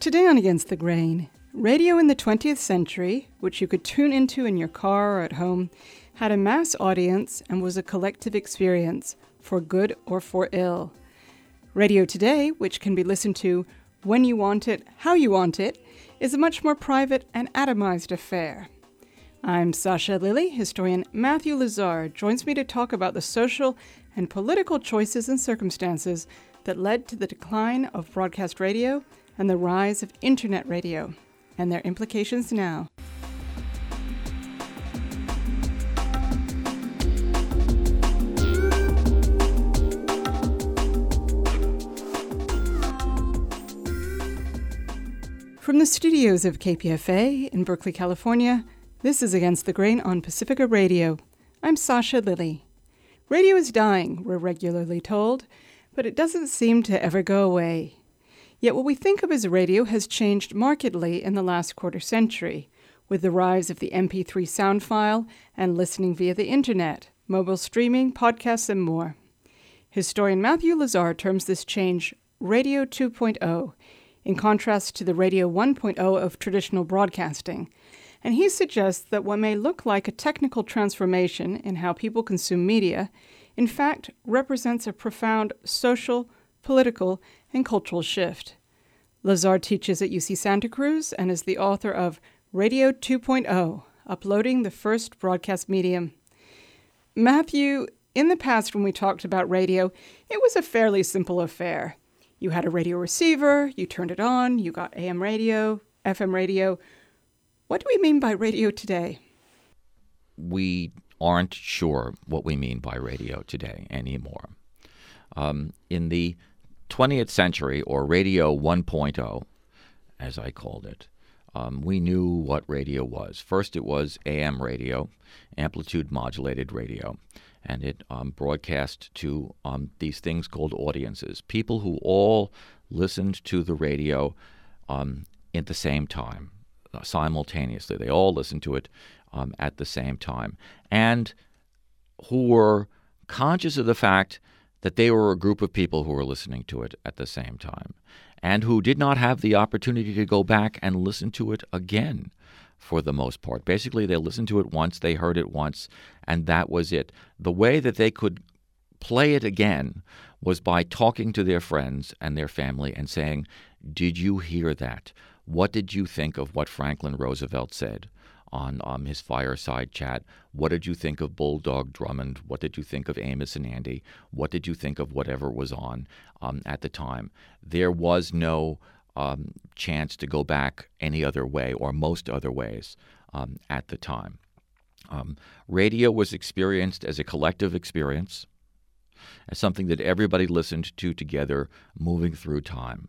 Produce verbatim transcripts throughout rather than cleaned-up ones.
Today on Against the Grain, radio in the twentieth century, which you could tune into in your car or at home, had a mass audience and was a collective experience, for good or for ill. Radio today, which can be listened to when you want it, how you want it, is a much more private and atomized affair. I'm Sasha Lilly. Historian Matthew Lazar joins me to talk about the social and political choices and circumstances that led to the decline of broadcast radio and the rise of internet radio, and their implications now. From the studios of K P F A in Berkeley, California, this is Against the Grain on Pacifica Radio. I'm Sasha Lilly. Radio is dying, we're regularly told, but it doesn't seem to ever go away. Yet what we think of as radio has changed markedly in the last quarter century, with the rise of the M P three sound file and listening via the internet, mobile streaming, podcasts, and more. Historian Matthew Lazar terms this change Radio two point oh, in contrast to the Radio one point oh of traditional broadcasting, and he suggests that what may look like a technical transformation in how people consume media, in fact represents a profound social, political, and cultural shift. Lazar teaches at U C Santa Cruz and is the author of Radio two point oh, Uploading the First Broadcast Medium. Matthew, in the past when we talked about radio, it was a fairly simple affair. You had a radio receiver, you turned it on, you got A M radio, F M radio. What do we mean by radio today? We aren't sure what we mean by radio today anymore. Um, in the twentieth century, or Radio one point oh, as I called it, um, we knew what radio was. First, it was A M radio, amplitude-modulated radio, and it um, broadcast to um, these things called audiences, people who all listened to the radio um, at the same time, uh, simultaneously. They all listened to it um, at the same time, and who were conscious of the fact that they were a group of people who were listening to it at the same time, and who did not have the opportunity to go back and listen to it again for the most part. Basically, they listened to it once, they heard it once, and that was it. The way that they could play it again was by talking to their friends and their family and saying, "Did you hear that? What did you think of what Franklin Roosevelt said on um, his fireside chat? What did you think of Bulldog Drummond? What did you think of Amos and Andy? What did you think of whatever was on um, at the time?" There was no um, chance to go back any other way, or most other ways, um, at the time. Um, radio was experienced as a collective experience, as something that everybody listened to together, moving through time.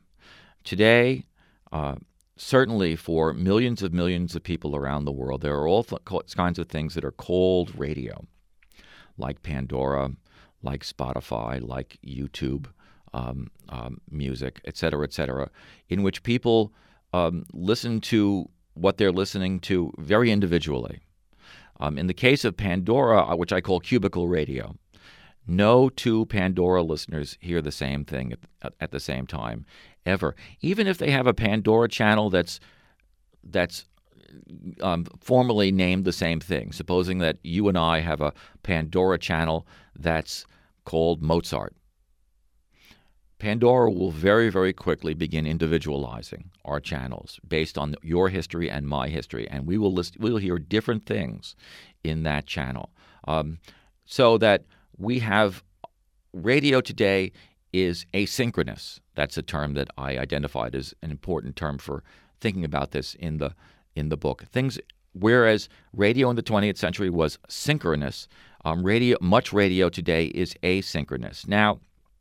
Today, uh, certainly for millions of millions of people around the world, there are all th- kinds of things that are called radio, like Pandora, like Spotify, like YouTube um, um, music, et cetera, et cetera, in which people um, listen to what they're listening to very individually. Um, in the case of Pandora, which I call cubicle radio, no two Pandora listeners hear the same thing at, at the same time, ever. Even if they have a Pandora channel that's that's um, formally named the same thing, supposing that you and I have a Pandora channel that's called Mozart, Pandora will very, very quickly begin individualizing our channels based on your history and my history, and we will list, we will hear different things in that channel. Um, so that we have radio today is asynchronous. That's a term that I identified as an important term for thinking about this in the in the book. Things, whereas radio in the twentieth century was synchronous, um, radio much radio today is asynchronous. Now,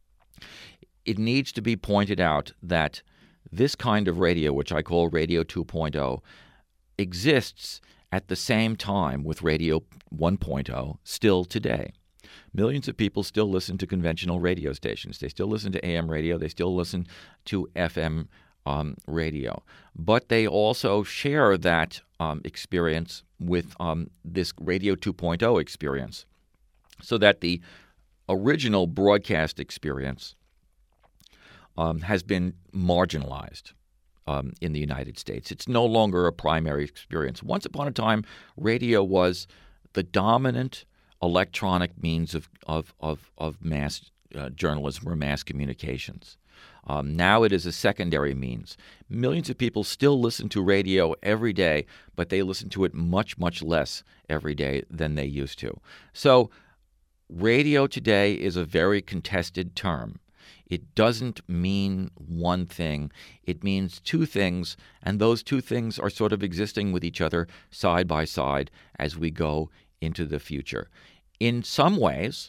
it needs to be pointed out that this kind of radio, which I call Radio two point oh, exists at the same time with Radio one point oh still today. Millions of people still listen to conventional radio stations. They still listen to A M radio. They still listen to F M um, radio. But they also share that um, experience with um, this Radio two point oh experience, so that the original broadcast experience um, has been marginalized um, in the United States. It's no longer a primary experience. Once upon a time, radio was the dominant electronic means of of of, of mass uh, journalism or mass communications. Um, now it is a secondary means. Millions of people still listen to radio every day, but they listen to it much, much less every day than they used to. So radio today is a very contested term. It doesn't mean one thing. It means two things, and those two things are sort of existing with each other side by side as we go into the future. In some ways,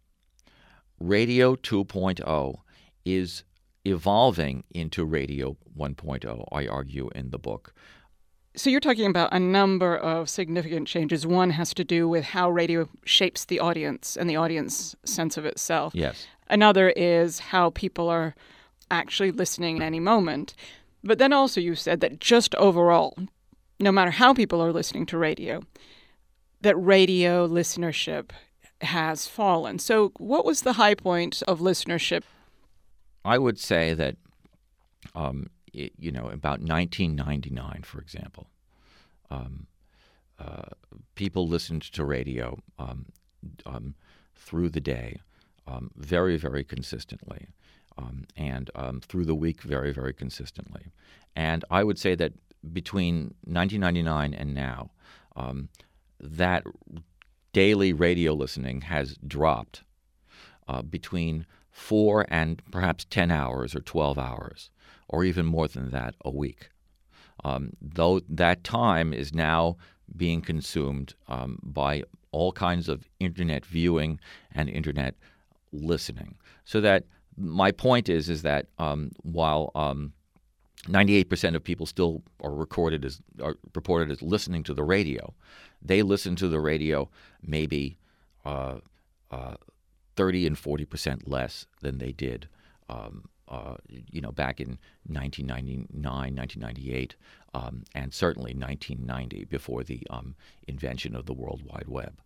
Radio two point oh is evolving into Radio one point oh, I argue in the book. So you're talking about a number of significant changes. One has to do with how radio shapes the audience and the audience sense of itself. Yes. Another is how people are actually listening at any moment. But then also you said that just overall, no matter how people are listening to radio, that radio listenership has fallen. So what was the high point of listenership? I would say that, um, it, you know, about nineteen ninety-nine, for example, um, uh, people listened to radio um, um, through the day um, very, very consistently, um, and um, through the week very, very consistently. And I would say that between nineteen ninety-nine and now, um, that daily radio listening has dropped uh, between four and perhaps ten hours or twelve hours, or even more than that a week. Um, though that time is now being consumed um, by all kinds of internet viewing and internet listening. So that my point is is that um, while um, ninety-eight percent of people still are recorded as are reported as listening to the radio, they listen to the radio maybe uh, uh, thirty and forty percent less than they did, um, uh, you know, back in nineteen ninety-nine, nineteen ninety-eight, um, and certainly nineteen ninety, before the um, invention of the World Wide Web.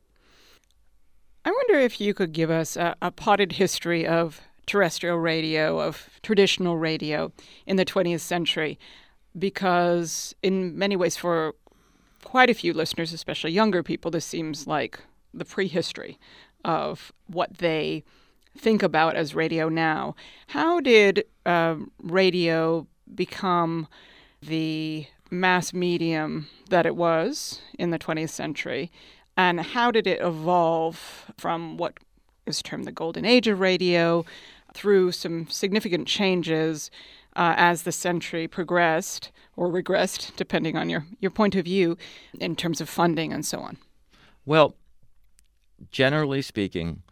I wonder if you could give us a, a potted history of terrestrial radio, of traditional radio in the twentieth century, because in many ways for quite a few listeners, especially younger people, this seems like the prehistory of what they think about as radio now. How did uh, radio become the mass medium that it was in the twentieth century, and how did it evolve from what is termed the golden age of radio through some significant changes uh, as the century progressed or regressed, depending on your, your point of view, in terms of funding and so on? Well, generally speaking,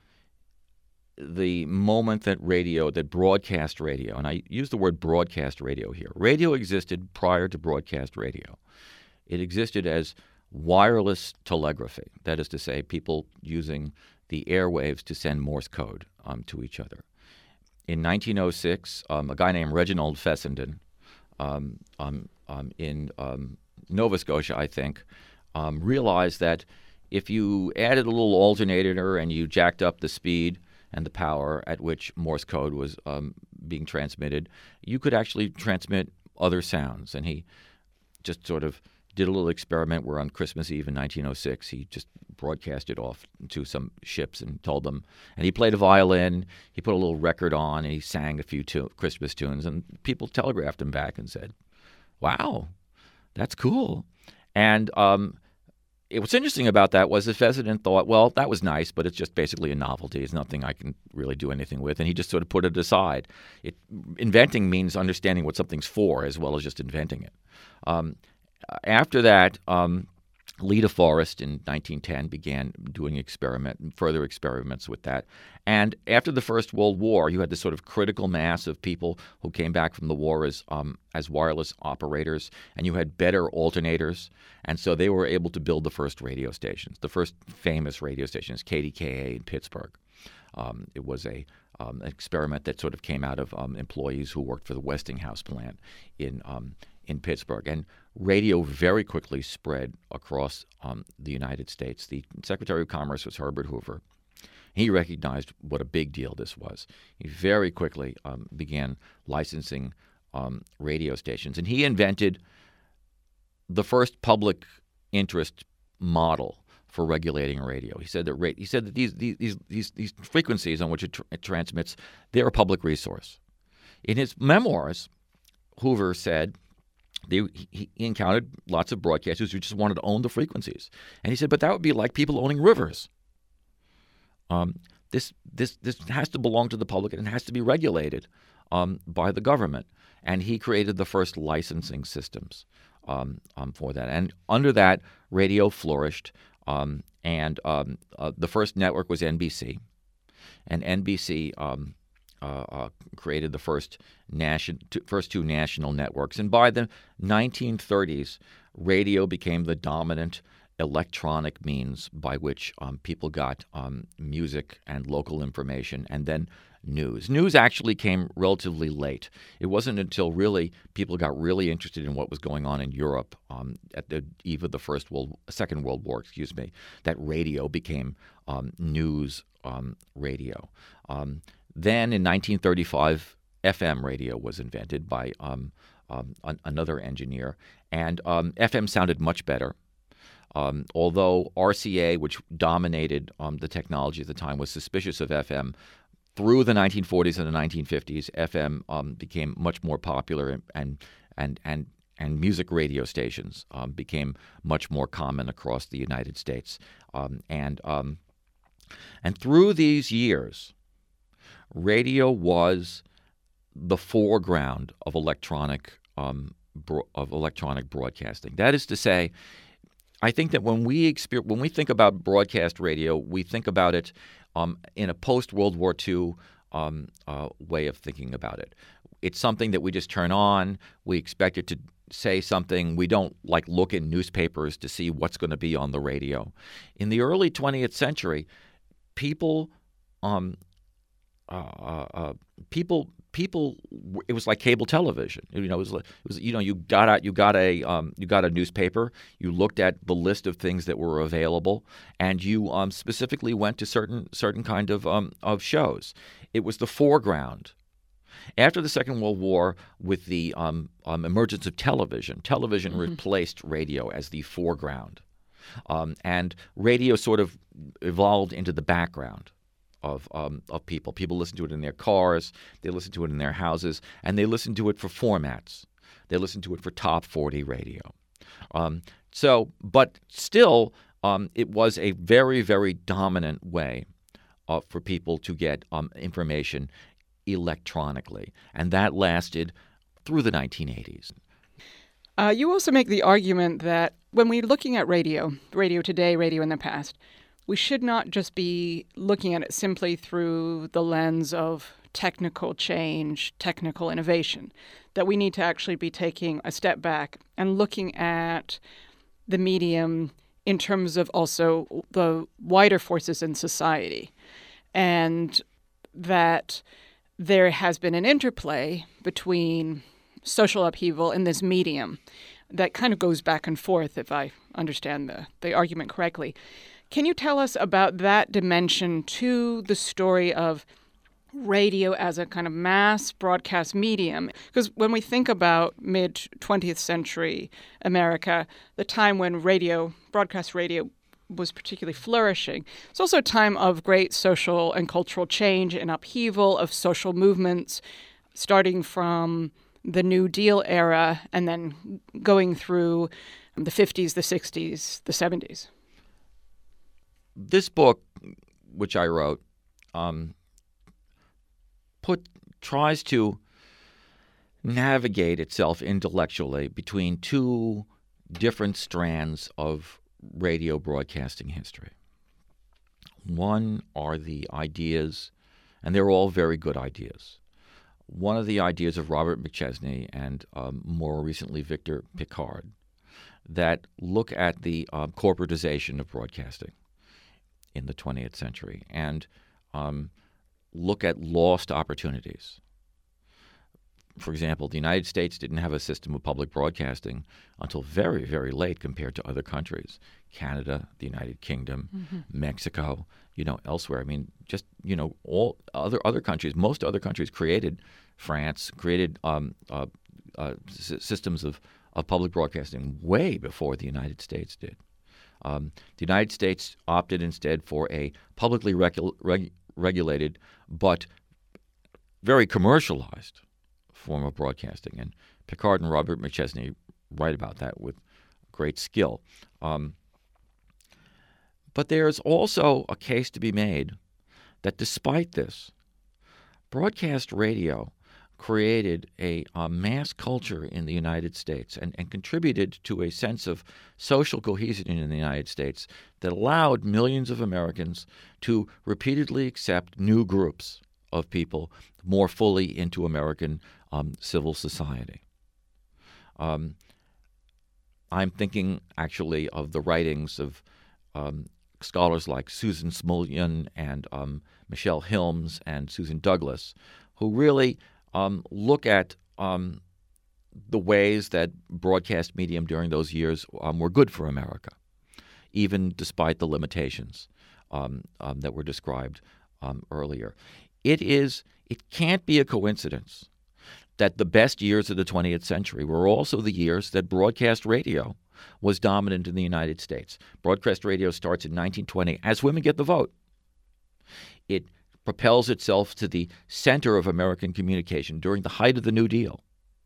the moment that radio, that broadcast radio, and I use the word broadcast radio here, radio existed prior to broadcast radio. It existed as wireless telegraphy, that is to say, people using the airwaves to send Morse code um, to each other. In nineteen oh six, um, a guy named Reginald Fessenden um, um, um, in um, Nova Scotia, I think, um, realized that if you added a little alternator and you jacked up the speed and the power at which Morse code was um, being transmitted, you could actually transmit other sounds. And he just sort of did a little experiment where on Christmas Eve in nineteen oh six, he just broadcast it off to some ships and told them. And he played a violin, he put a little record on, and he sang a few tu- Christmas tunes. And people telegraphed him back and said, wow, that's cool. And um, it, what's interesting about that was the Fessenden thought, well, that was nice, but it's just basically a novelty. It's nothing I can really do anything with. And he just sort of put it aside. It, inventing means understanding what something's for as well as just inventing it. Um, After that, um, Lita Forrest in nineteen ten began doing experiment, further experiments with that. And after the First World War, you had this sort of critical mass of people who came back from the war as um, as wireless operators, and you had better alternators. And so they were able to build the first radio stations. The first famous radio station is K D K A in Pittsburgh. Um, it was a um, an experiment that sort of came out of um, employees who worked for the Westinghouse plant in um, in Pittsburgh. And radio very quickly spread across um, the United States. The Secretary of Commerce was Herbert Hoover. He recognized what a big deal this was. He very quickly um, began licensing um, radio stations. And he invented the first public interest model for regulating radio. He said that ra- he said that these these these these frequencies on which it, tr- it transmits, they're a public resource. In his memoirs, Hoover said they, he, he encountered lots of broadcasters who just wanted to own the frequencies, and he said, but that would be like people owning rivers. Um, this this this has to belong to the public, and it has to be regulated um, by the government. And he created the first licensing systems um, um, for that. And under that, radio flourished. Um, and um, uh, the first network was N B C. And N B C um, uh, uh, created the first, nation, two, first two national networks. And by the nineteen thirties, radio became the dominant electronic means by which um, people got um, music and local information, and then news. News actually came relatively late. It wasn't until really people got really interested in what was going on in Europe um, at the eve of the First World, Second World War, excuse me, that radio became um, news um, radio. Um, then in nineteen thirty-five, F M radio was invented by um, um, an, another engineer, and um, F M sounded much better. Um, although R C A, which dominated um, the technology at the time, was suspicious of F M, through the nineteen forties and the nineteen fifties, F M um, became much more popular, and and and and, and music radio stations um, became much more common across the United States. Um, and um, and through these years, radio was the foreground of electronic um, bro- of electronic broadcasting. That is to say, I think that when we exper- when we think about broadcast radio, we think about it um, in a post-World War Two um, uh, way of thinking about it. It's something that we just turn on. We expect it to say something. We don't like look in newspapers to see what's going to be on the radio. In the early twentieth century, people, um, uh, uh, people. People, it was like cable television. You know, it was, it was you know, you got out, you got a, um, you got a newspaper. You looked at the list of things that were available, and you um, specifically went to certain certain kind of um, of shows. It was the foreground. After the Second World War, with the um, um, emergence of television, television mm-hmm. replaced radio as the foreground, um, and radio sort of evolved into the background of um, of people. People listen to it in their cars, they listen to it in their houses, and they listen to it for formats. They listen to it for top forty radio. Um, so, but still, um, it was a very, very dominant way uh, for people to get um, information electronically, and that lasted through the nineteen eighties. Uh, you also make the argument that when we're looking at radio, radio today, radio in the past, we should not just be looking at it simply through the lens of technical change, technical innovation, that we need to actually be taking a step back and looking at the medium in terms of also the wider forces in society, and that there has been an interplay between social upheaval and this medium that kind of goes back and forth, if I understand the, the argument correctly. Can you tell us about that dimension to the story of radio as a kind of mass broadcast medium? Because when we think about mid-twentieth century America, the time when radio, broadcast radio, was particularly flourishing, it's also a time of great social and cultural change and upheaval of social movements, starting from the New Deal era and then going through the fifties, the sixties, the seventies. This book, which I wrote, um, put tries to navigate itself intellectually between two different strands of radio broadcasting history. One are the ideas, and they're all very good ideas. One of the ideas of Robert McChesney and um, more recently Victor Pickard that look at the um, corporatization of broadcasting in the twentieth century and um, look at lost opportunities. for example, the United States didn't have a system of public broadcasting until very, very late compared to other countries. Canada, the United Kingdom, mm-hmm. Mexico, you know, elsewhere. I mean, just, you know, all other other countries, most other countries created, France created um, uh, uh, s- systems of, of public broadcasting way before the United States did. Um, the United States opted instead for a publicly regu- reg- regulated but very commercialized form of broadcasting. And Picard and Robert McChesney write about that with great skill. Um, but there's also a case to be made that despite this, broadcast radio created a, a mass culture in the United States and, and contributed to a sense of social cohesion in the United States that allowed millions of Americans to repeatedly accept new groups of people more fully into American um, civil society. Um, I'm thinking actually of the writings of um, scholars like Susan Smulyan and um, Michelle Hilms and Susan Douglas, who really um, look at um, the ways that broadcast medium during those years um, were good for America, even despite the limitations um, um, that were described um, earlier. It is. It can't be a coincidence that the best years of the twentieth century were also the years that broadcast radio was dominant in the United States. Broadcast radio starts in nineteen twenty as women get the vote. It propels itself to the center of American communication during the height of the New Deal.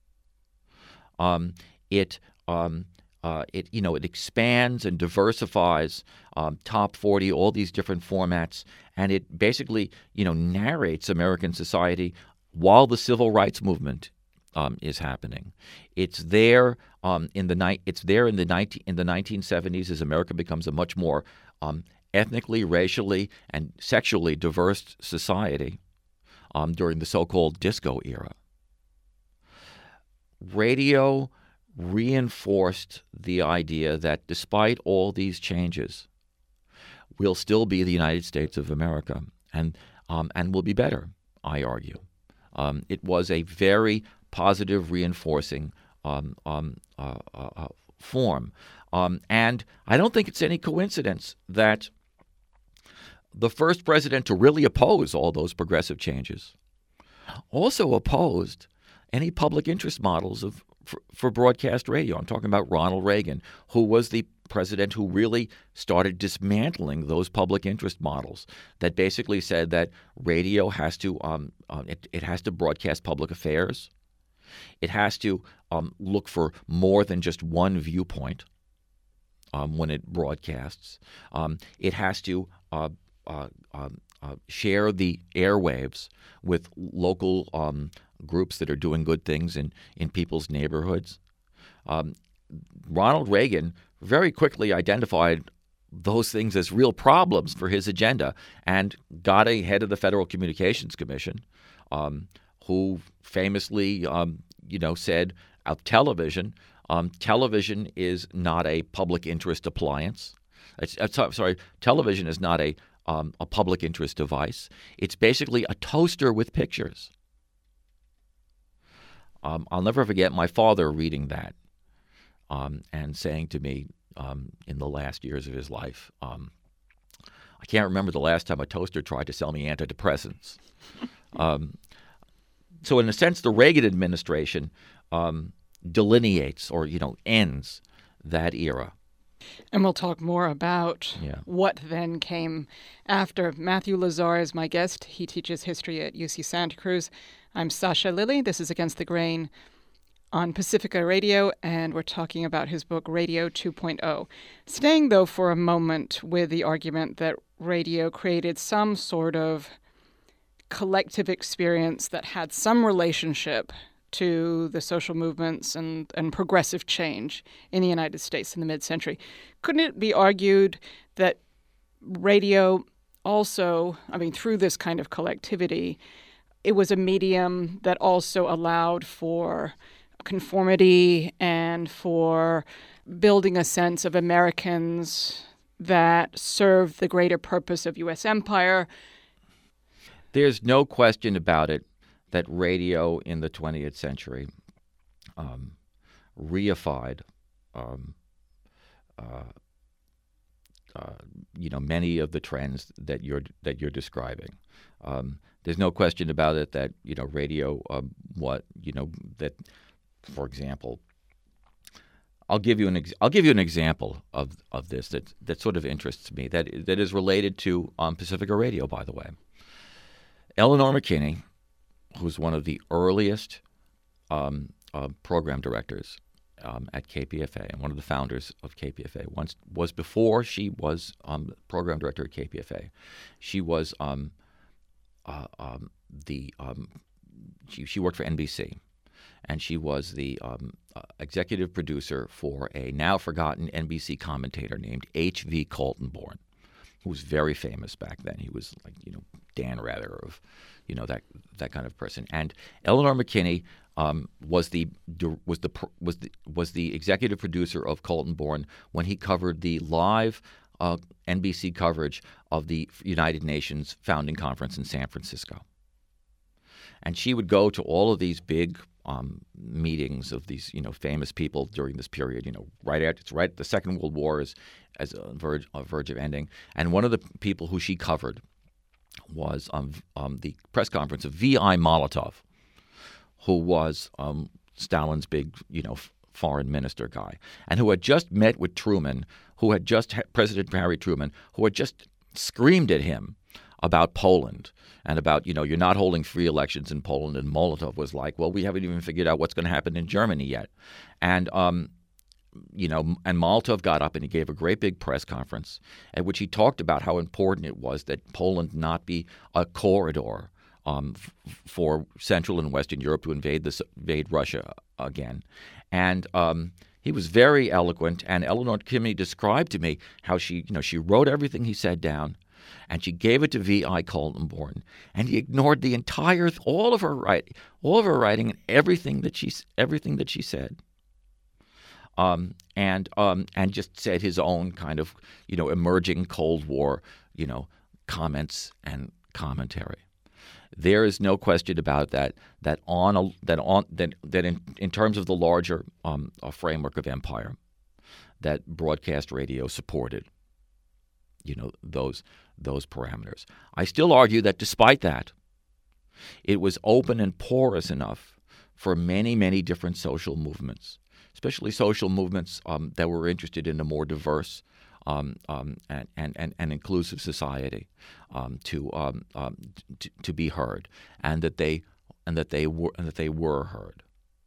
Um, it, um, uh, it, you know, it expands and diversifies um, top forty, all these different formats, and it basically, you know, narrates American society while the civil rights movement um, is happening. It's there um, in the ni- It's there in the nineteen in the nineteen seventies as America becomes a much more um, ethnically, racially, and sexually diverse society um, during the so-called disco era. Radio reinforced the idea that despite all these changes, we'll still be the United States of America, and um, and we'll be better, I argue. Um, it was a very positive, reinforcing um, um, uh, uh, form. Um, and I don't think it's any coincidence that the first president to really oppose all those progressive changes also opposed any public interest models of for, for broadcast radio. I'm talking about Ronald Reagan, who was the president who really started dismantling those public interest models that basically said that radio has to um, uh, it, it has to broadcast public affairs. It has to um, look for more than just one viewpoint um, when it broadcasts. Um, it has to uh, uh, uh, uh, share the airwaves with local um, groups that are doing good things in, in people's neighborhoods. Um, Ronald Reagan very quickly identified those things as real problems for his agenda and got a head of the Federal Communications Commission um, who famously, um, you know, said of television, um, television is not a public interest appliance. It's, it's, sorry, television is not a um, a public interest device. It's basically a toaster with pictures. Um, I'll never forget my father reading that um, and saying to me um, in the last years of his life, um, I can't remember the last time a toaster tried to sell me antidepressants. um, so in a sense, the Reagan administration um, delineates or, you know, ends that era. And we'll talk more about yeah. what then came after. Matthew Lazar is my guest. He teaches history at U C Santa Cruz. I'm Sasha Lilly. This is Against the Grain on Pacifica Radio, and we're talking about his book, Radio two point oh. Staying, though, for a moment with the argument that radio created some sort of collective experience that had some relationship to the social movements and, and progressive change in the United States in the mid-century. Couldn't it be argued that radio also, I mean, through this kind of collectivity, it was a medium that also allowed for conformity and for building a sense of Americans that served the greater purpose of U S empire? There's no question about it that radio in the twentieth century um, reified, um, uh, uh, you know, many of the trends that you're that you're describing. Um, there's no question about it that you know radio, um, what you know that, for example. I'll give you an ex- I'll give you an example of, of this that that sort of interests me that that is related to um, Pacifica Radio, by the way. Eleanor McKinney, who was one of the earliest um, uh, program directors um, at K P F A and one of the founders of K P F A, once was before she was um, program director at K P F A. She was um, uh, um, the um, she, she worked for N B C. And she was the um, uh, executive producer for a now forgotten N B C commentator named H V Kaltenborn, who was very famous back then. He was like, you know, Dan Rather of, you know, that that kind of person. And Eleanor McKinney um, was the was the was the was the executive producer of Kaltenborn when he covered the live uh, N B C coverage of the United Nations Founding Conference in San Francisco. And she would go to all of these big um, meetings of these, you know, famous people during this period. You know, right after it's right the Second World War is as a verge, a verge of ending. And one of the people who she covered was um, um, the press conference of V I Molotov, who was um, Stalin's big, you know, f- foreign minister guy, and who had just met with Truman, who had just President Harry Truman, who had just screamed at him about Poland and about, you know, you're not holding free elections in Poland. And Molotov was like, well, we haven't even figured out what's going to happen in Germany yet. And, um, you know, and Molotov got up and he gave a great big press conference at which he talked about how important it was that Poland not be a corridor um, f- for Central and Western Europe to invade this, invade Russia again. And um, he was very eloquent. And Eleanor McKinney described to me how she, you know, she wrote everything he said down. And she gave it to V I Kaltenborn, and he ignored the entire, all of her writing, all of her writing, and everything that she, everything that she said, um, and um, and just said his own kind of, you know, emerging Cold War, you know, comments and commentary. There is no question about that. That on a, that on that that in, in terms of the larger um, framework of empire, that broadcast radio supported, you know, those those parameters. I still argue that despite that, it was open and porous enough for many, many different social movements, especially social movements um, that were interested in a more diverse um, um, and, and, and, and inclusive society um, to, um, um, to to be heard, and that they and that they were and that they were heard.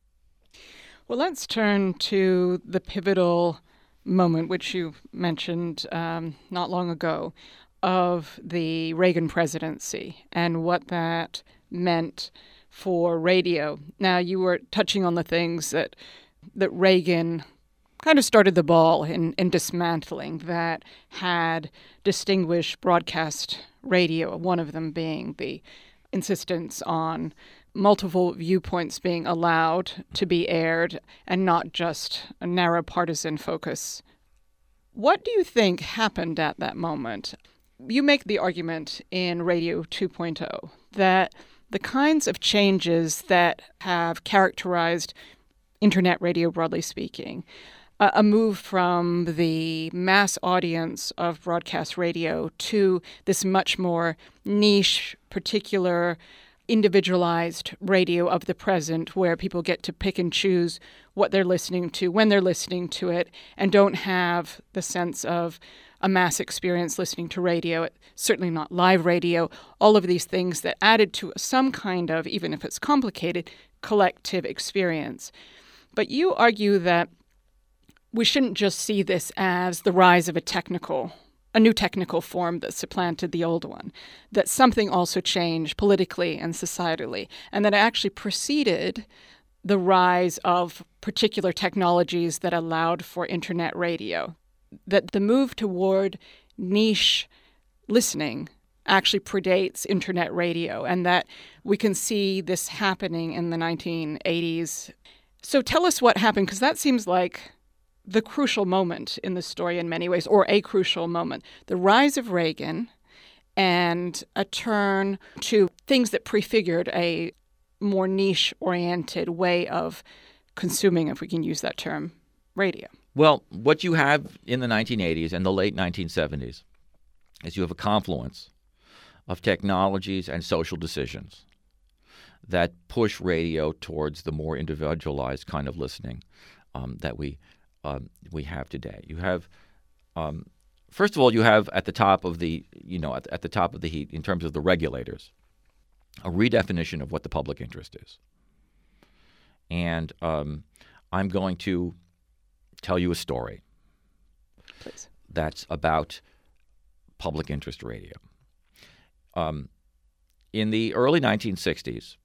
Well, let's turn to the pivotal moment, which you mentioned um, not long ago, of the Reagan presidency and what that meant for radio. Now, you were touching on the things that that Reagan kind of started the ball in, in dismantling that had distinguished broadcast radio, one of them being the insistence on multiple viewpoints being allowed to be aired and not just a narrow partisan focus. What do you think happened at that moment? You make the argument in Radio two point oh that the kinds of changes that have characterized internet radio, broadly speaking, uh, a move from the mass audience of broadcast radio to this much more niche, particular, individualized radio of the present, where people get to pick and choose what they're listening to, when they're listening to it, and don't have the sense of a mass experience listening to radio, certainly not live radio, all of these things that added to some kind of, even if it's complicated, collective experience. But you argue that we shouldn't just see this as the rise of a technical, a new technical form that supplanted the old one, that something also changed politically and societally, and that it actually preceded the rise of particular technologies that allowed for internet radio, that the move toward niche listening actually predates internet radio, and that we can see this happening in the nineteen eighties. So tell us what happened, because that seems like the crucial moment in the story in many ways, or a crucial moment. The rise of Reagan and a turn to things that prefigured a more niche-oriented way of consuming, if we can use that term, radio? Well, what you have in the nineteen eighties and the late nineteen seventies is you have a confluence of technologies and social decisions that push radio towards the more individualized kind of listening um, that we um, we have today. You have, um, first of all, you have at the top of the you know at, at the top of the heap in terms of the regulators, a redefinition of what the public interest is. And um, I'm going to tell you a story. Please. That's about public interest radio. Um, in the early nineteen sixties,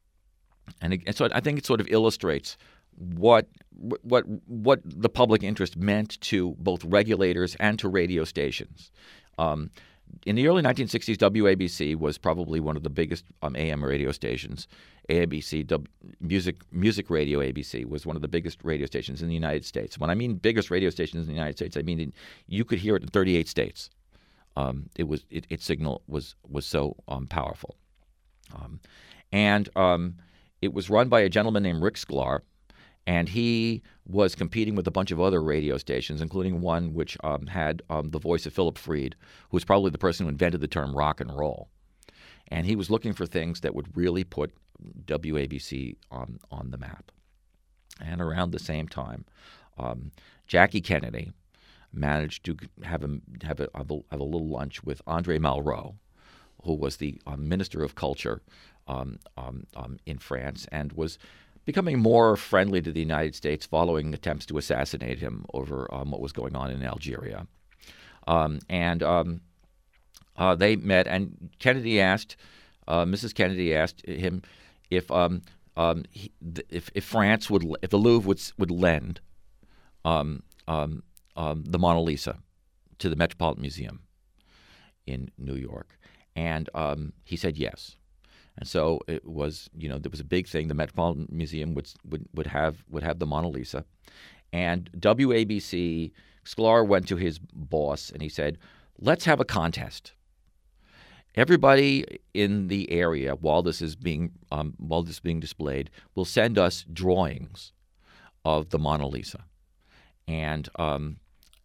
and, it, and so I think it sort of illustrates what what what the public interest meant to both regulators and to radio stations. Um, in the early nineteen sixties, W A B C was probably one of the biggest um, A M radio stations. A B C, w, music music radio A B C was one of the biggest radio stations in the United States. When I mean biggest radio stations in the United States, I mean in, you could hear it in thirty-eight states. Um, it was it, its signal was was so um, powerful, um, and um, it was run by a gentleman named Rick Sklar, and he was competing with a bunch of other radio stations, including one which um, had um, the voice of Philip Freed, who was probably the person who invented the term rock and roll, and he was looking for things that would really put W A B C on on the map. And around the same time, um, Jackie Kennedy managed to have a have a, have a have a little lunch with Andre Malraux, who was the um, Minister of Culture um, um, um, in France, and was becoming more friendly to the United States following attempts to assassinate him over um, what was going on in Algeria. Um, and um, uh, they met, and Kennedy asked, uh, Missus Kennedy asked him if um, um, he, if, if France would, if the Louvre would would lend um, um, um, the Mona Lisa to the Metropolitan Museum in New York, and um, he said yes. And so it was, you know, there was a big thing. The Metropolitan Museum would would, would have would have the Mona Lisa, and W A B C, Sklar went to his boss and he said, "Let's have a contest. Everybody in the area, while this is being um, while this is being displayed, will send us drawings of the Mona Lisa." And um,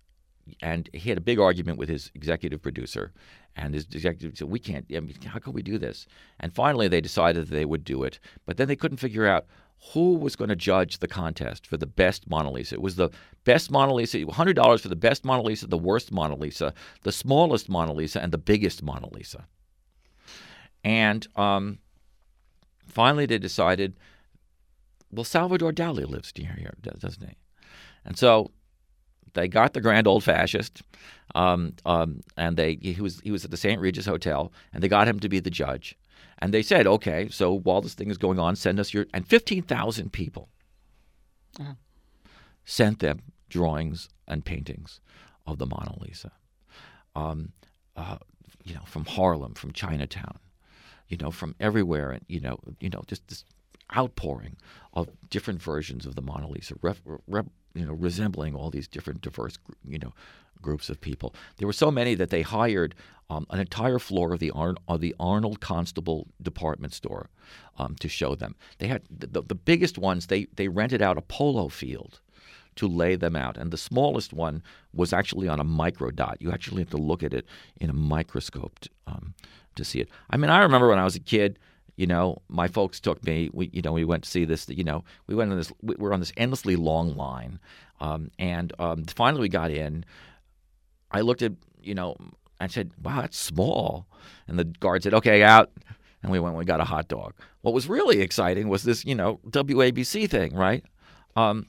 and he had a big argument with his executive producer, and his executive said, "We can't. I mean, how can we do this?" And finally, they decided that they would do it, but then they couldn't figure out who was going to judge the contest for the best Mona Lisa. It was the best Mona Lisa, one hundred dollars for the best Mona Lisa, the worst Mona Lisa, the smallest Mona Lisa, and the biggest Mona Lisa. And um, finally, they decided, well, Salvador Dali lives near here, doesn't he? And so they got the grand old fascist, um, um, and they he was he was at the Saint Regis Hotel, and they got him to be the judge. And they said, okay, so while this thing is going on, send us your... And fifteen thousand people uh-huh. sent them drawings and paintings of the Mona Lisa. Um, uh, you know, from Harlem, from Chinatown, you know, from everywhere, and you know, you know, just this outpouring of different versions of the Mona Lisa, rep, rep, you know, resembling all these different diverse, you know, groups of people. There were so many that they hired um, an entire floor of the Ar- of the Arnold Constable department store um, to show them. They had the, the biggest ones. They they rented out a polo field to lay them out, and the smallest one was actually on a microdot. You actually have to look at it in a microscope to, um, to see it. I mean, I remember when I was a kid. You know, my folks took me. We, you know, we went to see this. You know, we went on this. We were on this endlessly long line, um, and um, finally we got in. I looked at, you know, I said, "Wow, that's small." And the guard said, "Okay, out." And we went. And we got a hot dog. What was really exciting was this, you know, W A B C thing, right? Um,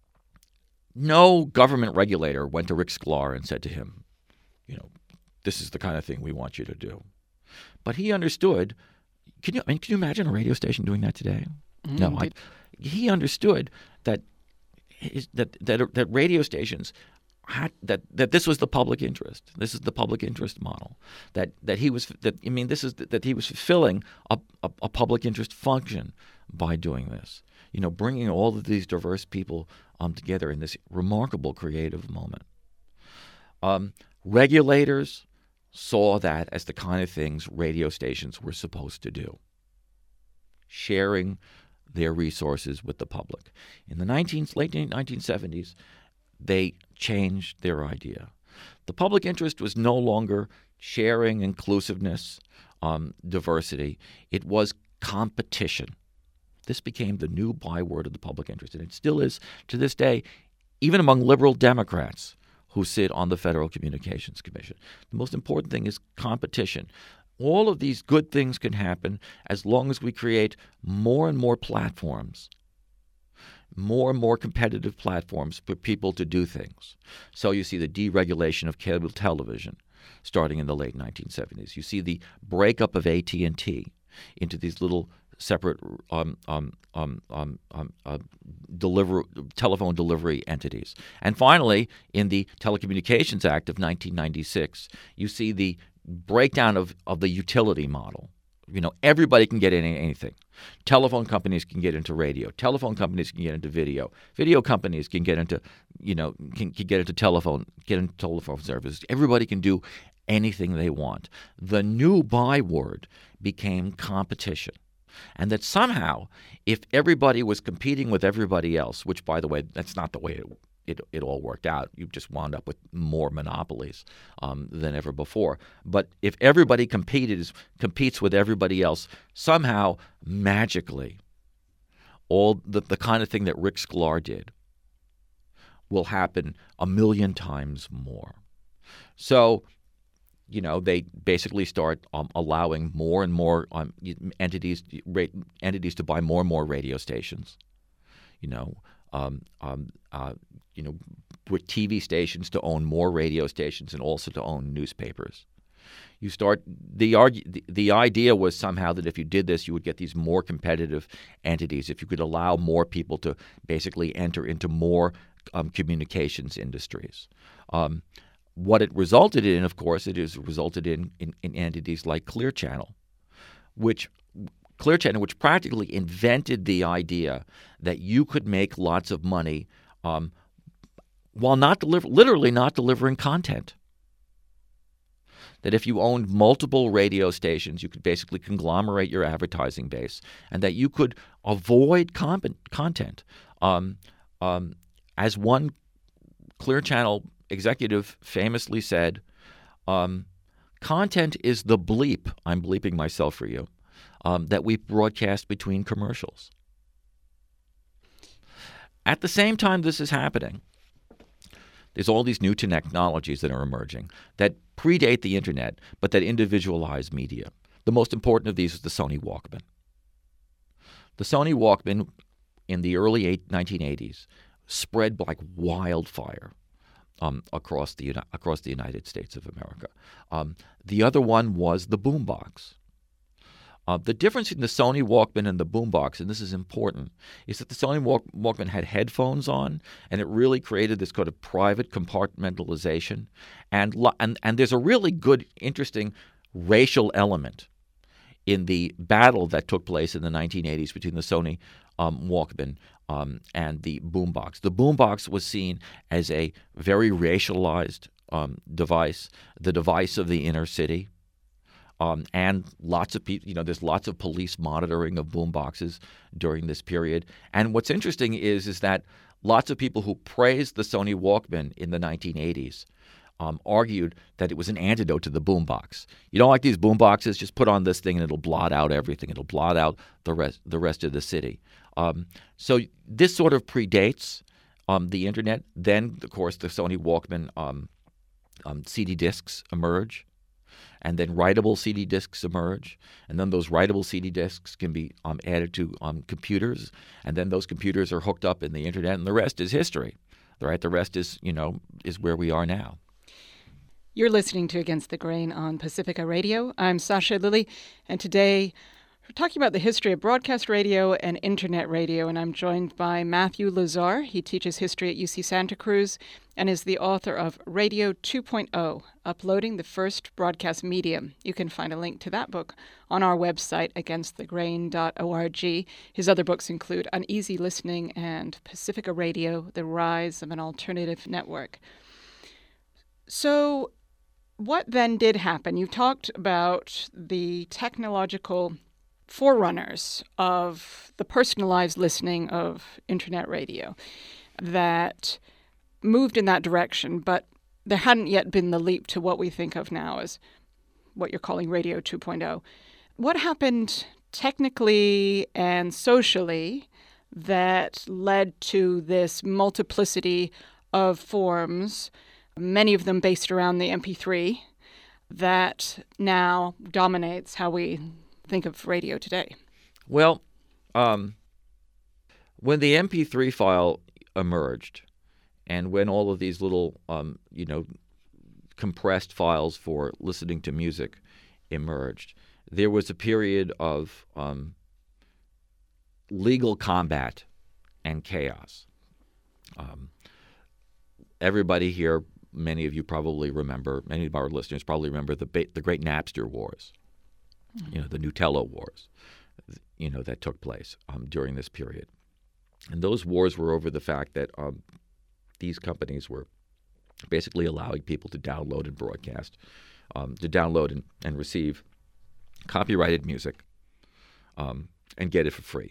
no government regulator went to Rick Sklar and said to him, you know, "This is the kind of thing we want you to do." But he understood. Can you, I mean, can you imagine a radio station doing that today? Mm, no, I, he understood that his, that that that radio stations had that that this was the public interest. This is the public interest model. That that he was that I mean, this is that he was fulfilling a, a, a public interest function by doing this. You know, bringing all of these diverse people um, together in this remarkable creative moment. Um, regulators saw that as the kind of things radio stations were supposed to do. sharing their resources with the public. In the nineteen, late nineteen seventies, they changed their idea. The public interest was no longer sharing, inclusiveness, um, diversity. It was competition. This became the new byword of the public interest, and it still is to this day, even among liberal Democrats who sit on the Federal Communications Commission. The most important thing is competition. All of these good things can happen as long as we create more and more platforms, more and more competitive platforms for people to do things. So you see the deregulation of cable television starting in the late nineteen seventies. You see the breakup of A T and T into these little separate um, um, um, um, um, uh, deliver, telephone delivery entities. And finally, in the Telecommunications Act of nineteen ninety-six, you see the breakdown of, of the utility model. You know, everybody can get in anything. Telephone companies can get into radio. Telephone companies can get into video. Video companies can get into, you know, can, can get into telephone, get into telephone services. Everybody can do anything they want. The new byword became competition. And that somehow, if everybody was competing with everybody else, which, by the way, that's not the way it It, it all worked out. You just wound up with more monopolies um, than ever before. But if everybody competed, competes with everybody else, somehow, magically, all the, the kind of thing that Rick Sklar did will happen a million times more. So, you know, they basically start um, allowing more and more um, entities ra- entities to buy more and more radio stations. You know, um, um, uh, you know, with T V stations to own more radio stations and also to own newspapers. You start the argu- the, the idea was somehow that if you did this, you would get these more competitive entities. If you could allow more people to basically enter into more um, communications industries. Um, what it resulted in, of course, it has resulted in, in, in entities like Clear Channel, which Clear Channel, which practically invented the idea that you could make lots of money um, while not deliver, literally not delivering content. That if you owned multiple radio stations, you could basically conglomerate your advertising base, and that you could avoid comp- content. Um, um, as one Clear Channel executive famously said, um, content is the bleep, I'm bleeping myself for you, um, that we broadcast between commercials. At the same time this is happening, there's all these new technologies that are emerging that predate the internet, but that individualize media. The most important of these is the Sony Walkman. The Sony Walkman in the early nineteen eighties spread like wildfire um, across the across the United States of America. Um, the other one was the boombox. Uh, the difference in the Sony Walkman and the boombox, and this is important, is that the Sony Walk- Walkman had headphones on, and it really created this kind of private compartmentalization. And, lo- and, and there's a really good, interesting racial element in the battle that took place in the nineteen eighties between the Sony um, Walkman um, and the boombox. The boombox was seen as a very racialized um, device, the device of the inner city. Um, and lots of people, you know, there's lots of police monitoring of boomboxes during this period. And what's interesting is, is that lots of people who praised the Sony Walkman in the nineteen eighties um, argued that it was an antidote to the boombox. You don't like these boomboxes? Just put on this thing and it'll blot out everything. It'll blot out the rest, the rest of the city. Um, so this sort of predates um, the internet. Then, of course, the Sony Walkman um, um, C D discs emerge. And then writable C D discs emerge, and then those writable C D discs can be um, added to um, computers, and then those computers are hooked up in the internet, and the rest is history, right? The rest is, you know, is where we are now. You're listening to Against the Grain on Pacifica Radio. I'm Sasha Lilly, and today we're talking about the history of broadcast radio and internet radio, and I'm joined by Matthew Lazar. He teaches history at U C Santa Cruz and is the author of Radio two point oh, Uploading the First Broadcast Medium. You can find a link to that book on our website, against the grain dot org. His other books include Uneasy Listening and Pacifica Radio, The Rise of an Alternative Network. So what then did happen? You talked about the technological forerunners of the personalized listening of internet radio that moved in that direction, but there hadn't yet been the leap to what we think of now as what you're calling Radio two point oh. What happened technically and socially that led to this multiplicity of forms, many of them based around the M P three, that now dominates how we think of radio today? Well, um, when the M P three file emerged, and when all of these little, um, you know, compressed files for listening to music emerged, there was a period of um, legal combat and chaos. Um, everybody here, many of you probably remember, many of our listeners probably remember the ba- the great Napster wars, mm-hmm. you know, the Nutella wars, you know, that took place um, during this period. And those wars were over the fact that um, these companies were basically allowing people to download and broadcast, um, to download and, and receive copyrighted music um, and get it for free.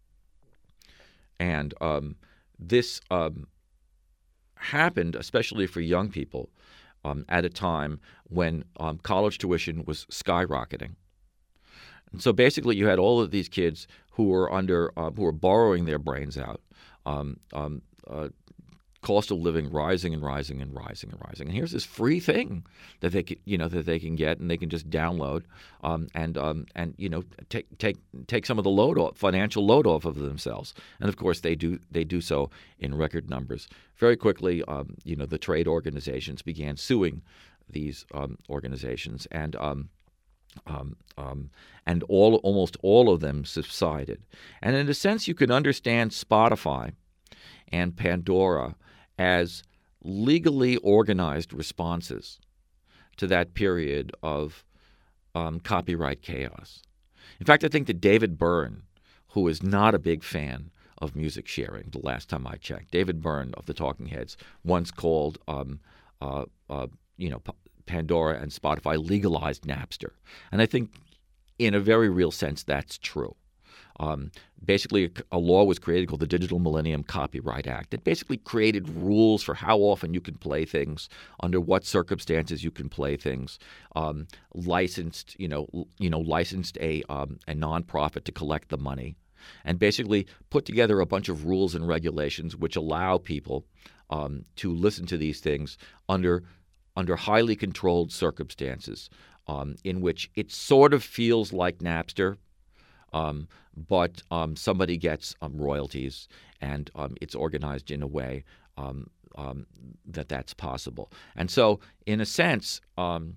And um, this um, happened, especially for young people, um, at a time when um, college tuition was skyrocketing. And so basically you had all of these kids who were under, uh, who were borrowing their brains out, um, um, uh, cost of living rising and rising and rising and rising. And here's this free thing that they can, you know, that they can get, and they can just download um, and um, and you know take take take some of the load off, financial load off of themselves. And of course, they do they do so in record numbers. Very quickly, um, you know, the trade organizations began suing these um, organizations, and um, um, um, and all almost all of them subsided. And in a sense, you can understand Spotify and Pandora as legally organized responses to that period of um, copyright chaos. In fact, I think that David Byrne, who is not a big fan of music sharing, the last time I checked, David Byrne of the Talking Heads once called, um, uh, uh, you know, P- Pandora and Spotify legalized Napster. And I think in a very real sense that's true. Um, basically, a, a law was created called the Digital Millennium Copyright Act. It basically created rules for how often you can play things, under what circumstances you can play things. Um, licensed, you know, l- you know, licensed a um, a nonprofit to collect the money, and basically put together a bunch of rules and regulations which allow people um, to listen to these things under under highly controlled circumstances, um, in which it sort of feels like Napster. Um, but um, somebody gets um, royalties, and um, it's organized in a way um, um, that that's possible. And so, in a sense, um,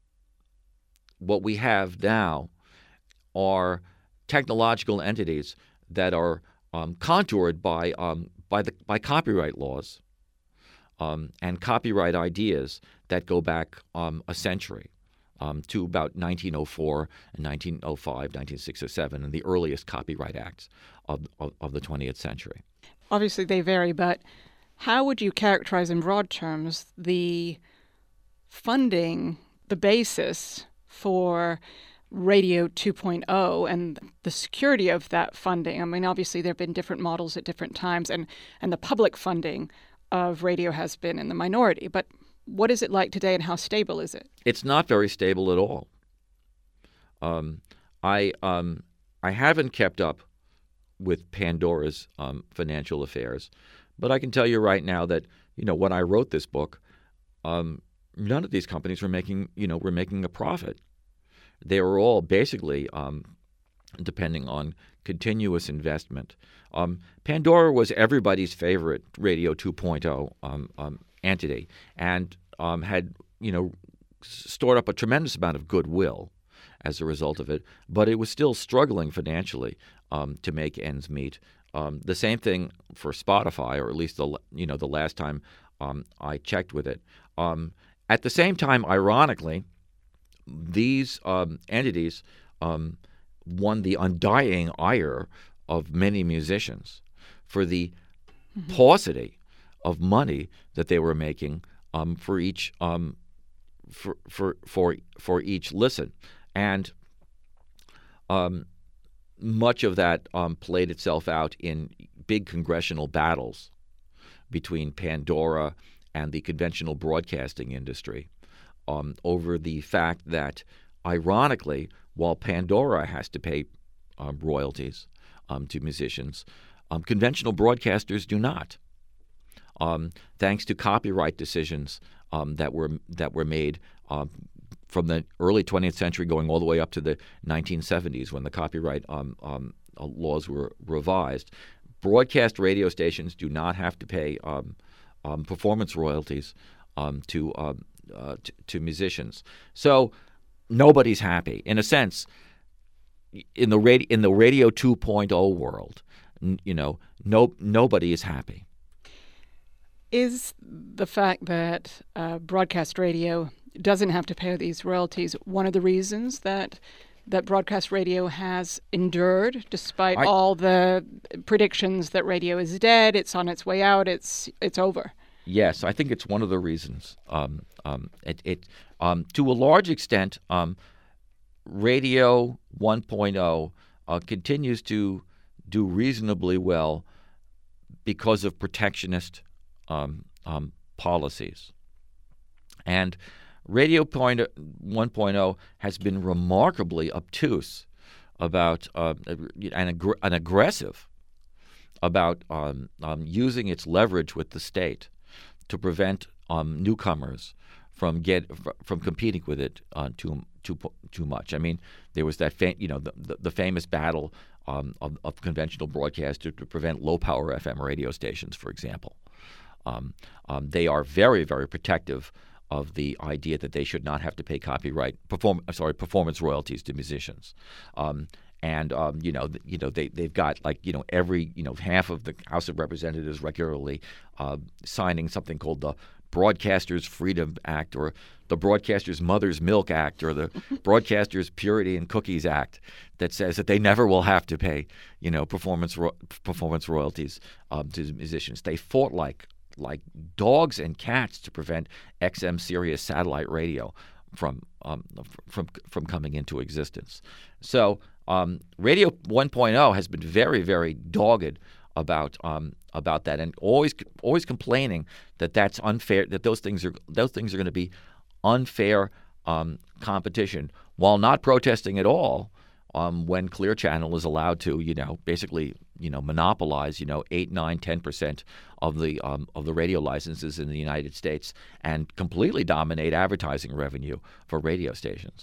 what we have now are technological entities that are um, contoured by um, by the by copyright laws um, and copyright ideas that go back um, a century. Um, to about nineteen oh four and nineteen oh five, nineteen six oh seven, and the earliest copyright acts of, of, of the twentieth century. Obviously, they vary, but how would you characterize in broad terms the funding, the basis for Radio two point oh and the security of that funding? I mean, obviously, there have been different models at different times, and, and the public funding of radio has been in the minority, but what is it like today, and how stable is it? It's not very stable at all. Um, I um, I haven't kept up with Pandora's um, financial affairs, but I can tell you right now that, you know, when I wrote this book, um, none of these companies were making you know were making a profit. They were all basically um, depending on continuous investment. Um, Pandora was everybody's favorite Radio two point oh um, um, entity, and um, had you know stored up a tremendous amount of goodwill as a result of it, but it was still struggling financially um, to make ends meet. Um, the same thing for Spotify, or at least the you know the last time um, I checked with it. Um, at the same time, ironically, these um, entities um, won the undying ire of many musicians for the mm-hmm. paucity of money that they were making um, for each um, for for for for each listen, and um, much of that um, played itself out in big congressional battles between Pandora and the conventional broadcasting industry um, over the fact that, ironically, while Pandora has to pay um, royalties um, to musicians, um, conventional broadcasters do not, um, thanks to copyright decisions um, that were that were made um, from the early twentieth century going all the way up to the nineteen seventies when the copyright um, um, laws were revised. Broadcast radio stations do not have to pay um, um, performance royalties um, to, um, uh, to to musicians. So nobody's happy. In a sense, in the radio, in the radio two point oh world, n- you know, no nobody is happy. Is the fact that uh, broadcast radio doesn't have to pay these royalties one of the reasons that that broadcast radio has endured despite I, all the predictions that radio is dead, it's on its way out, it's it's over? Yes, I think it's one of the reasons. Um, um, it, it um, to a large extent, um, Radio one point oh uh, continues to do reasonably well because of protectionist um, um, policies. And Radio one point oh has been remarkably obtuse about uh, and, ag- and aggressive about um, um, using its leverage with the state to prevent um, newcomers from get from competing with it uh, too too too much. I mean, there was that fa- you know the, the, the famous battle um, of, of conventional broadcasters to prevent low power F M radio stations, for example. Um, um, they are very very protective of the idea that they should not have to pay copyright perform sorry performance royalties to musicians. Um, And um, you know, th- you know, they they've got like you know every you know half of the House of Representatives regularly uh, signing something called the Broadcasters Freedom Act, or the Broadcasters Mother's Milk Act, or the Broadcasters Purity and Cookies Act, that says that they never will have to pay you know performance ro- performance royalties um, to musicians. They fought like like dogs and cats to prevent X M Sirius satellite radio from um, from from coming into existence. So. Um, Radio one point oh has been very, very dogged about um, about that, and always always complaining that that's unfair. That those things are those things are going to be unfair um, competition, while not protesting at all um, when Clear Channel is allowed to, you know, basically, you know, monopolize, you know, eight, nine, ten percent of the um, of the radio licenses in the United States and completely dominate advertising revenue for radio stations.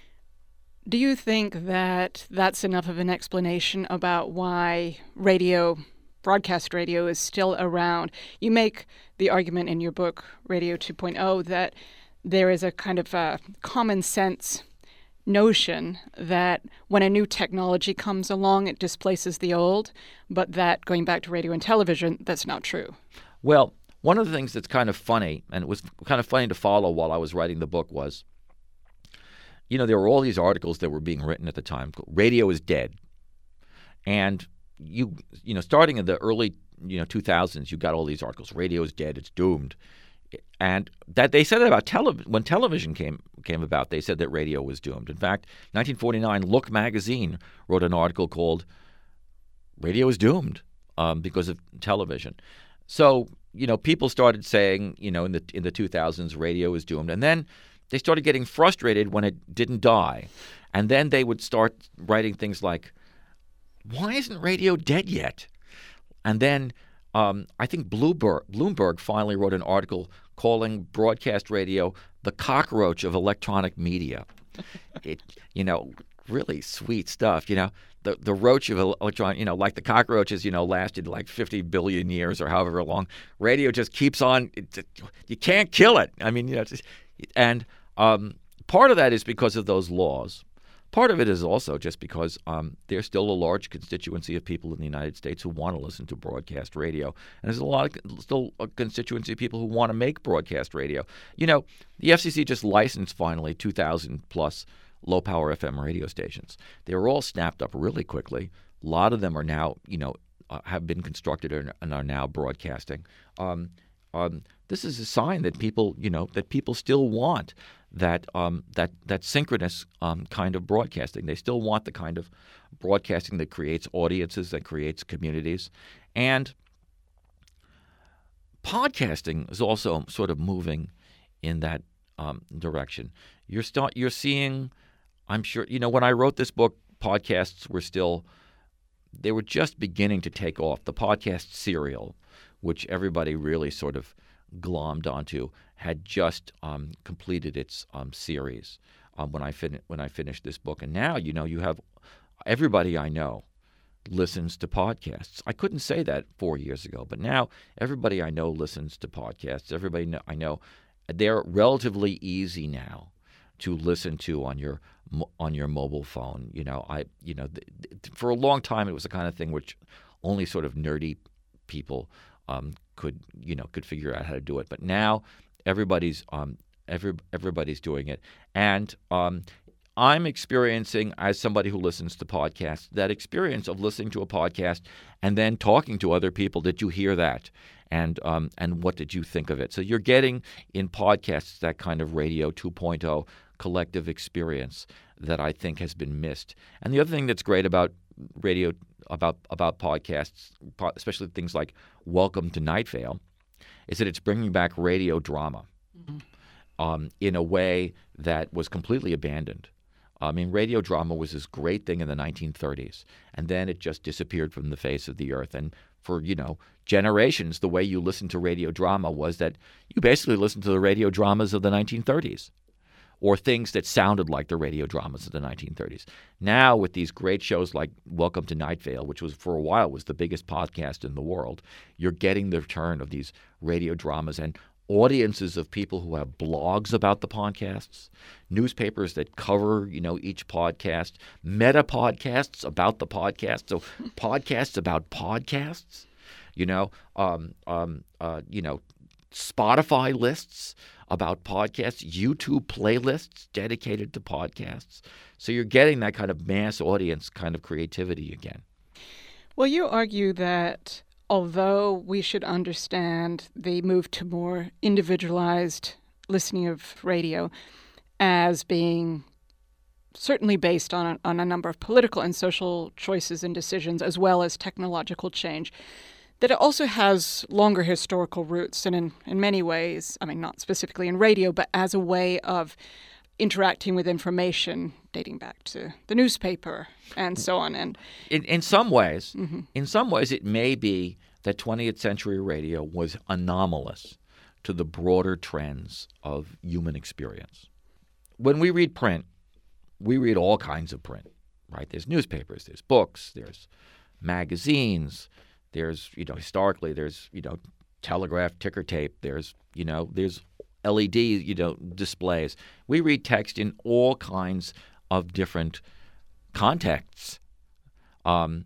Do you think that that's enough of an explanation about why radio, broadcast radio, is still around? You make the argument in your book, Radio two point oh, that there is a kind of a common sense notion that when a new technology comes along, it displaces the old, but that, going back to radio and television, that's not true. Well, one of the things that's kind of funny, and it was kind of funny to follow while I was writing the book, was you know, there were all these articles that were being written at the time. Radio is dead, and you, you know, starting in the early, you know, two thousands, you got all these articles. Radio is dead; it's doomed, and that they said that about television. When television came came about, they said that radio was doomed. In fact, nineteen forty-nine, Look magazine wrote an article called "Radio is Doomed" um, because of television. So, you know, people started saying, you know, in the in the two thousands, radio is doomed, and then they started getting frustrated when it didn't die. And then they would start writing things like, why isn't radio dead yet? And then um, I think Bloomberg, Bloomberg finally wrote an article calling broadcast radio the cockroach of electronic media. It, you know, really sweet stuff, you know. The the roach of electronic, you know, like the cockroaches, you know, lasted like fifty billion years or however long. Radio just keeps on. It, you can't kill it. I mean, you know, it's just, and um, part of that is because of those laws. Part of it is also just because um, there's still a large constituency of people in the United States who want to listen to broadcast radio. And there's a lot of still a constituency of people who want to make broadcast radio. You know, the F C C just licensed finally two thousand plus low-power F M radio stations. They were all snapped up really quickly. A lot of them are now, you know, uh, have been constructed and are now broadcasting. Um, um, this is a sign that people, you know, that people still want that um, that that synchronous um, kind of broadcasting. They still want the kind of broadcasting that creates audiences, that creates communities, and podcasting is also sort of moving in that um, direction. You're start you're seeing, I'm sure, you know, when I wrote this book, podcasts were still, they were just beginning to take off. The podcast serial, which everybody really sort of glommed onto, had just um, completed its um, series um, when I fin- when I finished this book. And now, you know, you have everybody I know listens to podcasts. I couldn't say that four years ago, but now everybody I know listens to podcasts. Everybody know, I know, they're relatively easy now to listen to on your on your mobile phone. You know, I you know th- th- for a long time it was the kind of thing which only sort of nerdy people um, could you know could figure out how to do it. But now everybody's um every everybody's doing it, and um, I'm experiencing, as somebody who listens to podcasts, that experience of listening to a podcast and then talking to other people. Did you hear that? And um, and what did you think of it? So you're getting in podcasts that kind of radio two point oh collective experience that I think has been missed. And the other thing that's great about radio, about about podcasts, especially things like Welcome to Night Vale, is that it's bringing back radio drama mm-hmm. um, in a way that was completely abandoned. I mean, radio drama was this great thing in the nineteen thirties, and then it just disappeared from the face of the earth. And for, you know, generations, the way you listened to radio drama was that you basically listened to the radio dramas of the nineteen thirties, or things that sounded like the radio dramas of the nineteen thirties. Now, with these great shows like Welcome to Night Vale, which was for a while was the biggest podcast in the world, you're getting the return of these radio dramas and audiences of people who have blogs about the podcasts, newspapers that cover, you know, each podcast, meta podcasts about the podcast, so podcasts about podcasts, you know, um, um, uh, you know, Spotify lists about podcasts, YouTube playlists dedicated to podcasts. So you're getting that kind of mass audience kind of creativity again. Well, you argue that although we should understand the move to more individualized listening of radio as being certainly based on a, on a number of political and social choices and decisions, as well as technological change, that it also has longer historical roots, and in, in many ways, I mean, not specifically in radio, but as a way of interacting with information dating back to the newspaper and so on. And in, in some ways, mm-hmm. in some ways, it may be that twentieth century radio was anomalous to the broader trends of human experience. When we read print, we read all kinds of print, right? There's newspapers, there's books, there's magazines, there's, you know, historically, there's, you know, telegraph, ticker tape, there's, you know, there's L E D, you know, displays. We read text in all kinds of different contexts. Um,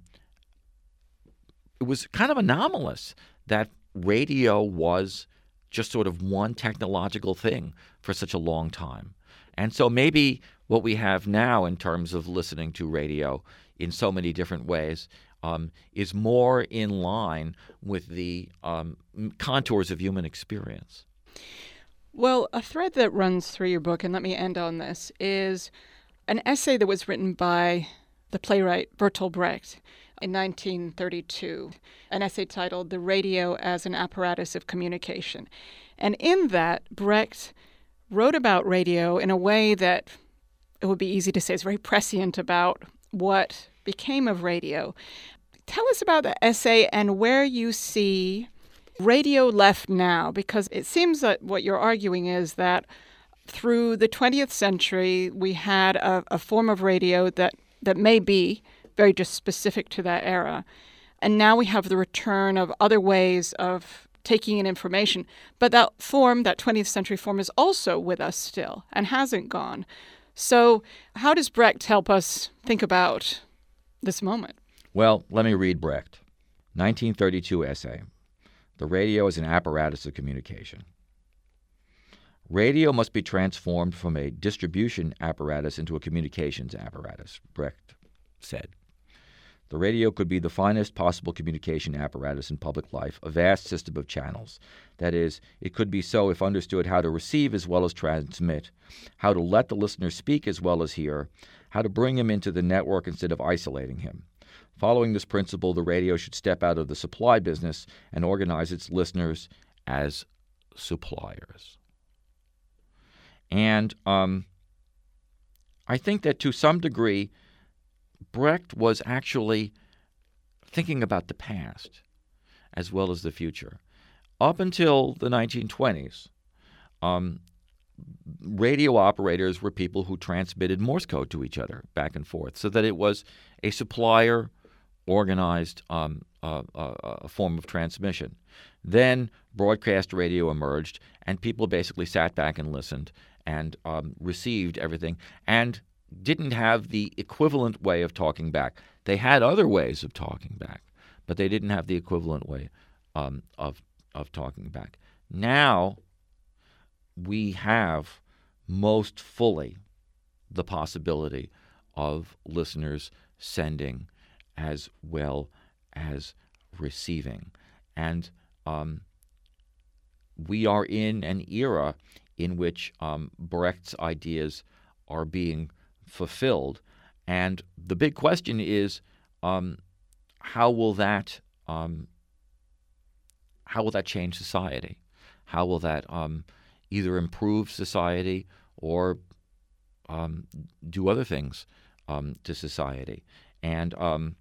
it was kind of anomalous that radio was just sort of one technological thing for such a long time. And so maybe what we have now in terms of listening to radio in so many different ways um, is more in line with the um, contours of human experience. Well, a thread that runs through your book, and let me end on this, is an essay that was written by the playwright Bertolt Brecht in nineteen thirty-two, an essay titled The Radio as an Apparatus of Communication. And in that, Brecht wrote about radio in a way that it would be easy to say is very prescient about what became of radio. Tell us about the essay and where you see radio left now, because it seems that what you're arguing is that through the twentieth century, we had a, a form of radio that, that may be very just specific to that era. And now we have the return of other ways of taking in information. But that form, that twentieth century form, is also with us still and hasn't gone. So how does Brecht help us think about this moment? Well, let me read Brecht. nineteen thirty-two essay. The radio is an apparatus of communication. Radio must be transformed from a distribution apparatus into a communications apparatus, Brecht said. The radio could be the finest possible communication apparatus in public life, a vast system of channels. That is, it could be so if understood how to receive as well as transmit, how to let the listener speak as well as hear, how to bring him into the network instead of isolating him. Following this principle, the radio should step out of the supply business and organize its listeners as suppliers. And um, I think that to some degree, Brecht was actually thinking about the past as well as the future. Up until the nineteen twenties, um, radio operators were people who transmitted Morse code to each other back and forth, so that it was a supplier organized um, uh, uh, a form of transmission. Then broadcast radio emerged, and people basically sat back and listened and um, received everything and didn't have the equivalent way of talking back. They had other ways of talking back, but they didn't have the equivalent way um, of of talking back. Now we have most fully the possibility of listeners sending as well as receiving. And um, we are in an era in which um, Brecht's ideas are being fulfilled. And the big question is, um, how will that um, how will that change society? How will that um, either improve society or um, do other things um, to society? And um,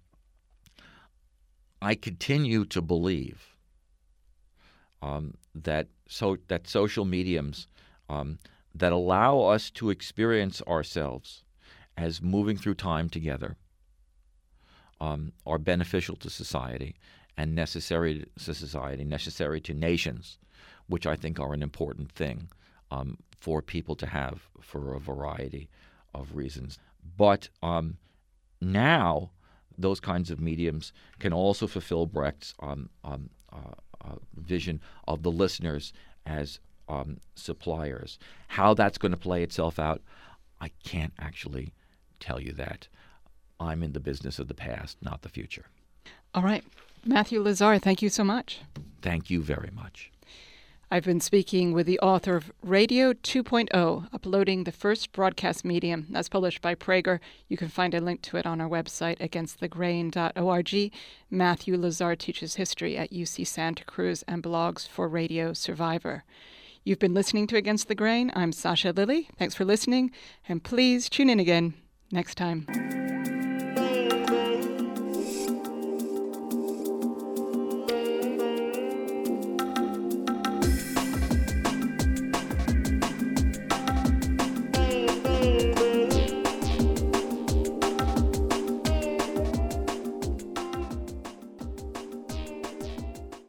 I continue to believe um, that so that social mediums um, that allow us to experience ourselves as moving through time together um, are beneficial to society and necessary to society, necessary to nations, which I think are an important thing um, for people to have for a variety of reasons. But um, now those kinds of mediums can also fulfill Brecht's um, um, uh, uh, vision of the listeners as um, suppliers. How that's going to play itself out, I can't actually tell you that. I'm in the business of the past, not the future. All right. Matthew Lazar, thank you so much. Thank you very much. I've been speaking with the author of Radio two point oh, Uploading the First Broadcast Medium. That's published by Prager. You can find a link to it on our website, against the grain dot org. Matthew Lazar teaches history at U C Santa Cruz and blogs for Radio Survivor. You've been listening to Against the Grain. I'm Sasha Lilly. Thanks for listening, and please tune in again next time.